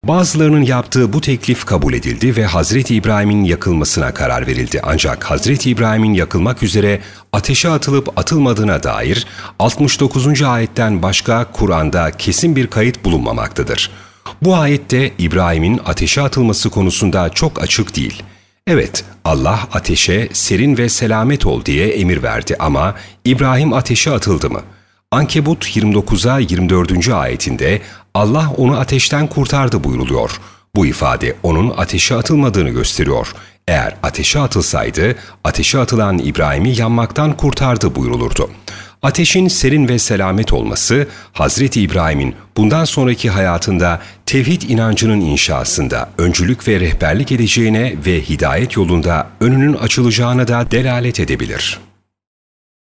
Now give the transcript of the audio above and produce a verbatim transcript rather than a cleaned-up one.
Bazılarının yaptığı bu teklif kabul edildi ve Hazreti İbrahim'in yakılmasına karar verildi. Ancak Hazreti İbrahim'in yakılmak üzere ateşe atılıp atılmadığına dair altmış dokuzuncu ayetten başka Kur'an'da kesin bir kayıt bulunmamaktadır. Bu ayette İbrahim'in ateşe atılması konusunda çok açık değil. Evet, Allah ateşe serin ve selamet ol diye emir verdi ama İbrahim ateşe atıldı mı? Ankebut yirmi dokuza yirmi dördüncü ayetinde Allah onu ateşten kurtardı buyruluyor. Bu ifade onun ateşe atılmadığını gösteriyor. Eğer ateşe atılsaydı, ateşe atılan İbrahim'i yanmaktan kurtardı buyrulurdu. Ateşin serin ve selamet olması, Hazreti İbrahim'in bundan sonraki hayatında tevhid inancının inşasında öncülük ve rehberlik edeceğine ve hidayet yolunda önünün açılacağına da delalet edebilir.